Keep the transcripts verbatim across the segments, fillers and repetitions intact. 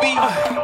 baby.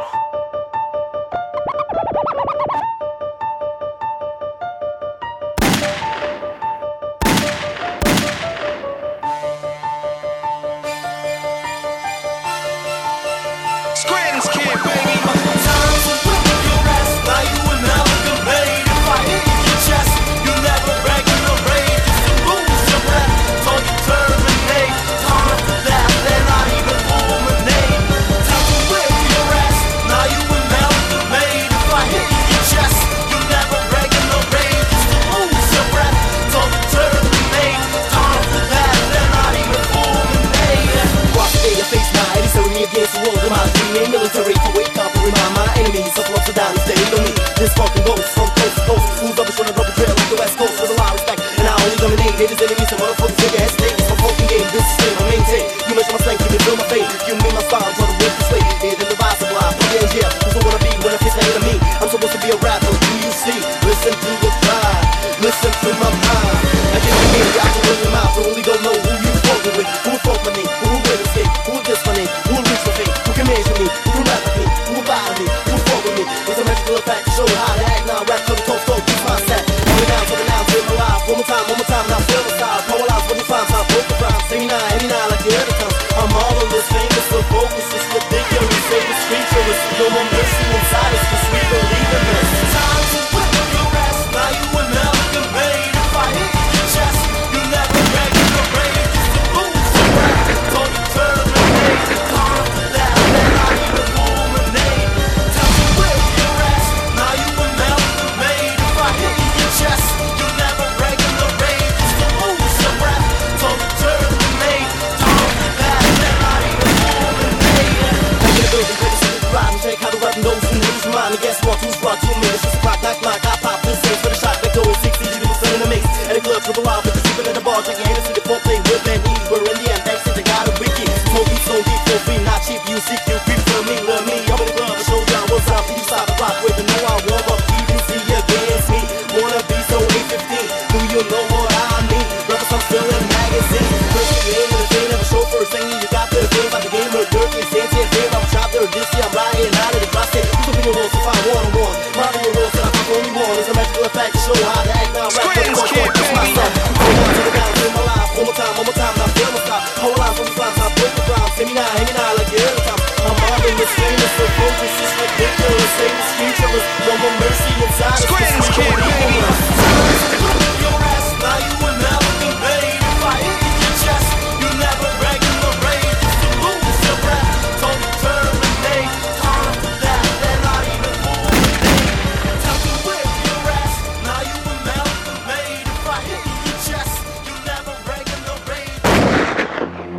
Scranton's kid, baby. Time to whip your ass, now you amalgamate. If I hit your chest, you never regulate. Just to lose your breath, don't you terminate. Time for that, then not even fulminate. Time to whip your ass, now you amalgamate. If I hit your chest, you never regulate. Just to lose your breath, don't you terminate. Time for that, then not even fulminate. Watch the day I face my enemies, so me against the world of my dream. Ain't military to wake up and remind my enemies of ups and downs. They on me. This fucking ghost from coast to coast. Who's up on a double trail like the West Coast with a lot of respect. And I only dominate haters, enemies, and motherfuckers nigga hesitate. It's my fucking game. This is still I maintain. You measure my strength, you can feel my fate. You mean my style, try to whip this way. It in the visible, I put it in jail. Who's I wanna be when I face the enemy? I'm supposed to be a rapper. Do you see? Listen to the pride. Listen to my mind. I get the game, I can bring them out. But only don't know who you fucking with. Who will fuck my name? Who will win the state? Who will diss my name? Who will reach my fame? Who can measure me? Who will rap with me? Who will buy me? Who will fuck with me? It's a magical effect to show how to act. Now rap to the top, top, keep my set. Coming down, coming down, feel my life. One more time, one more time, now feel my style. Power lives, what you find, stop broken rhymes. Say me now, any now, like the other times. I'm marvelous, famous, so focused, it's ridiculous. Say it's featureless, no more mercy inside us, cause we believe in this. Time to whip your ass, now you amalgamate. If I hit your chest, you never regulate. Just to lose your breath, don't you terminate. Time for that, then not even fulminate. Time to whip your ass, now you amalgamate. If I hit your chest, you never regulate. Just to lose your breath, don't you terminate. Time for that, then not even fulminate. I get a building, play the shit, ride and check how the weapon goes. Who knows your mind? And guess what? Who's brought two minutes? Just a clock, knock, knock. I pop this ace for the shot that goes six easy to percent in the mix. At the club, triple R, but you're sleeping at the bar, drinking Hennessy, the foreplay with and ease. We're in the end, backstage, I got a wiki. Smoke weed, so deep, for free, not cheap. You seek, you creep for me, love me. I'm in the club, I show y'all what's up. You stop the rock with the know I warm up. Keep you see against me. Wanna be so eight fifteen. Do you know what I mean? Rappers, I'm still in magazines. First the game, and the thing never show first. Saying you got the game, like the game, or dirty, fancy, and fair. I'm trapped there, this year, I'm riding out of the cross state. Who's up in your walls if I one on one? Mario Walls, and I pop only one. It's a magical effect to show how to act now. Rap for the Scranton's kid, it's my baby. son. Hold on to the down, feel my life. One more time, one more time, now feel my style. Hold on from the front, now break the ground. Say me now, hang me now, like the other time. I'm marvelous, famous, so focused, it's ridiculous. Say it's featureless, no more mercy inside us. Scranton's